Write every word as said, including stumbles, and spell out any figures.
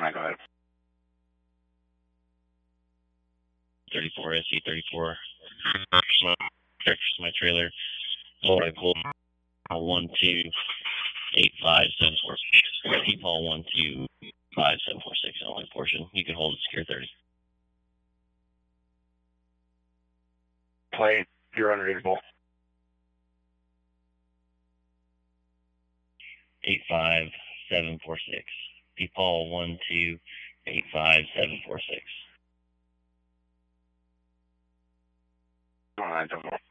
Gemini, go ahead. thirty-four S E thirty-four. Characters to my trailer. Hold I pull one two eight five seven four six. Keep all one two five seven four six only portion. You can hold it secure thirty. Plane, you're unreadable. Eight five seven four six. Keep all one two eight five seven four six. All right, don't worry.